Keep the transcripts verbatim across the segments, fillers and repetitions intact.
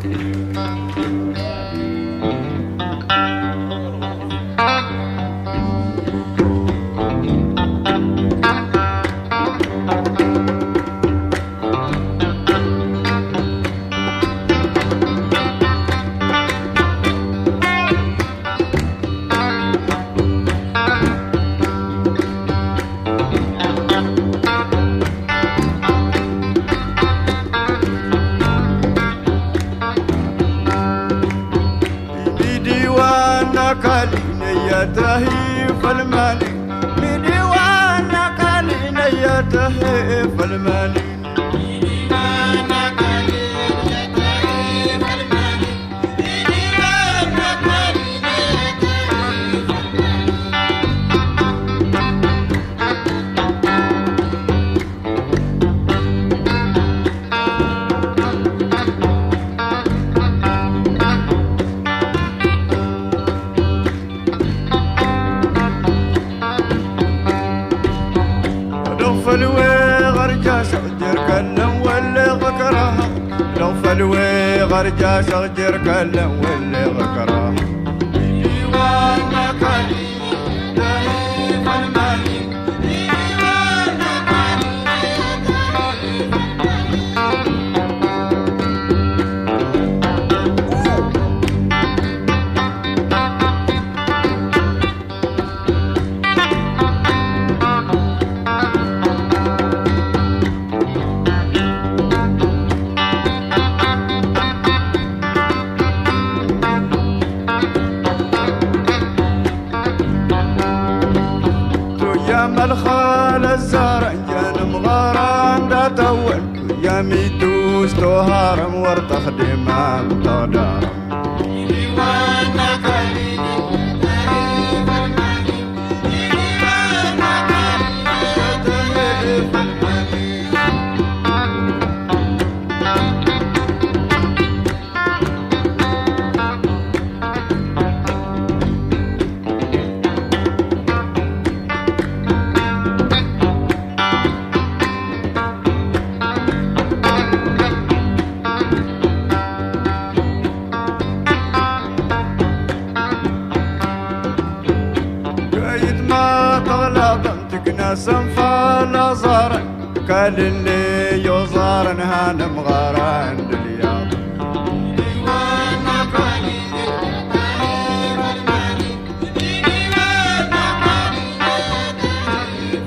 تهيف المالي من ديوانك علينا تهيف المالي فلوي غرجا شغجر كلم واللي غكرها لو فلوي غرجا شغجر كلم واللي غكرها ديوانك علي تهيف المالي ديوانك علي تهيف الخال الزارن جان مغاران دا تول يا ميتوس توهارم ورطخ دماغ تودارم ديوانك علي تهيف المالي ديوانك علي تهيف المالي سنفال زارن كال اللي يزارن هانم غارن دليا ديوانك علي تهيف المالي ديوانك علي تهيف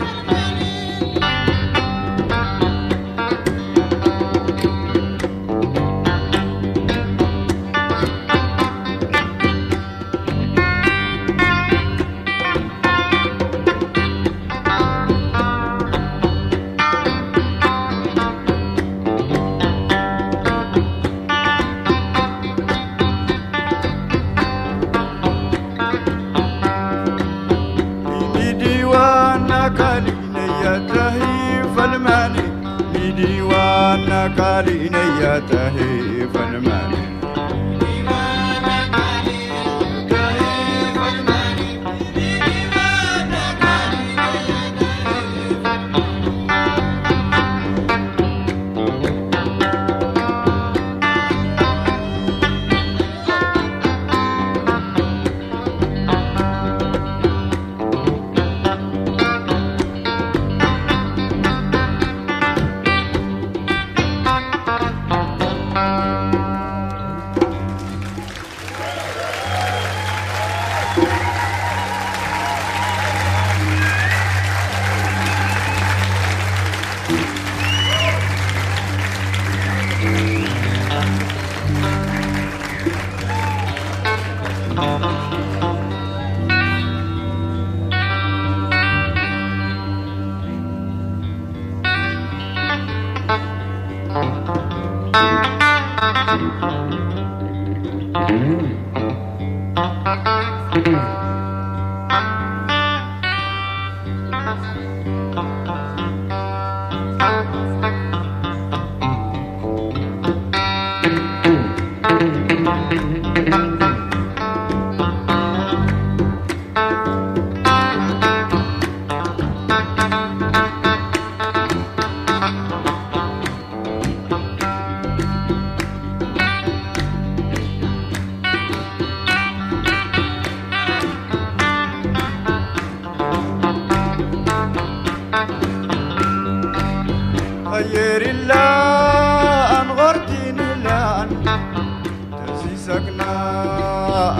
تهيف المالي بديوانك علينا يا تهيف المالي بديوانك علينا تهيف المالي بديوانك علينا تهيف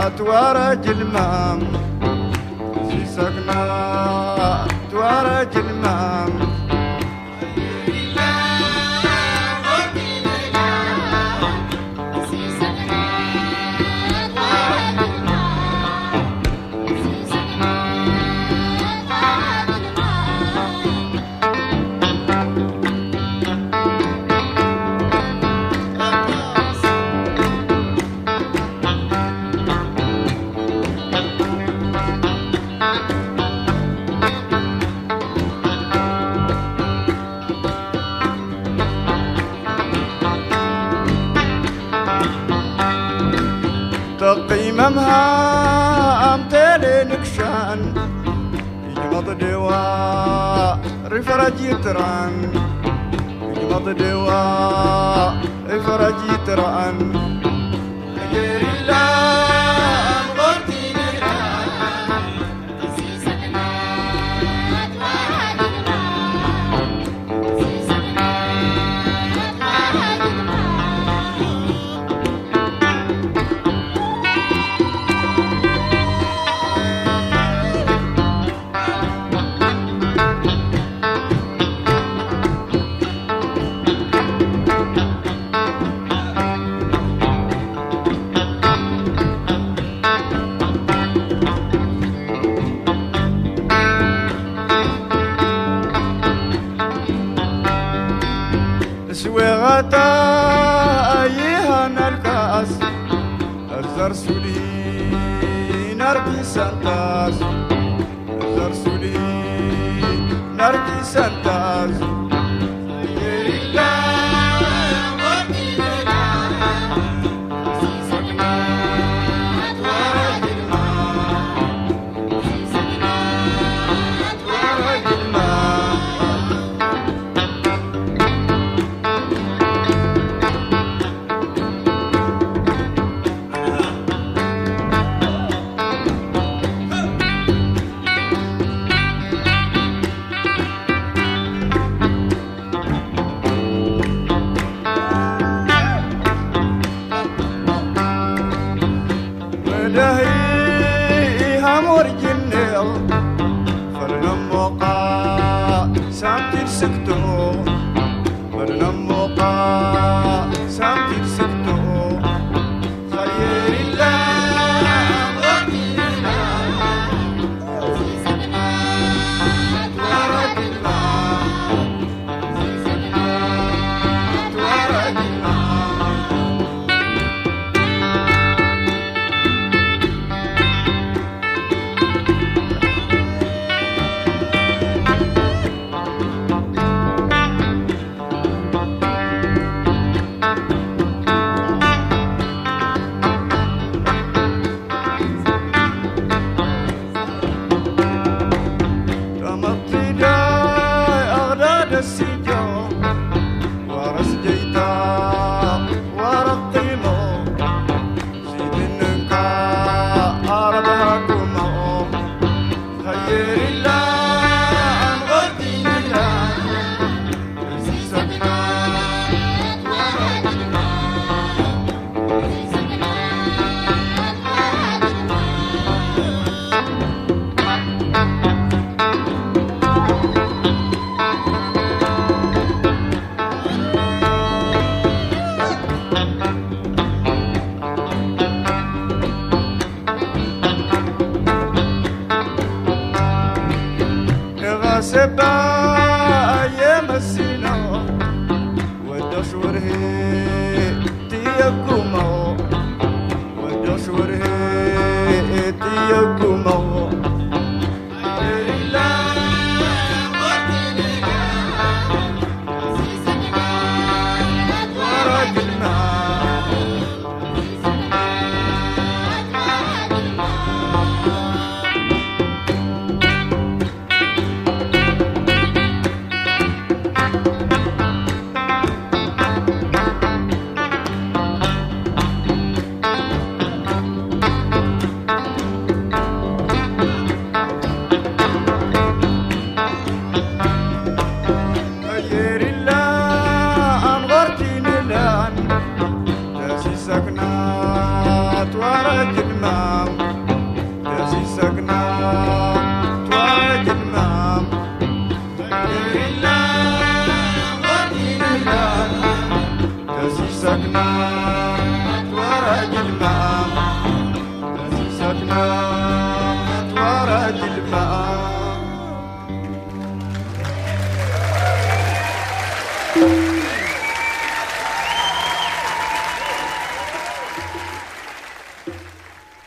توارج المام في سكنات توارج المام تقيممها أمتلي نكشان يجمض دواء رفرج يتران يجمض دواء رفرج يتران غير الله غرتي سويغتا أيها الكاس أرزر سولي نرجي سانتاز أرزر سولي نرجي سانتاز دهي همور جنيل فرنموقا سامتي سكتو فرنموقا سامتي سكتو خير الله وكيلنا في سكنات ورد الله في سكنات ورد الله سبا يمسينا ودشوره تيكمو ودشوره تيكمو الماء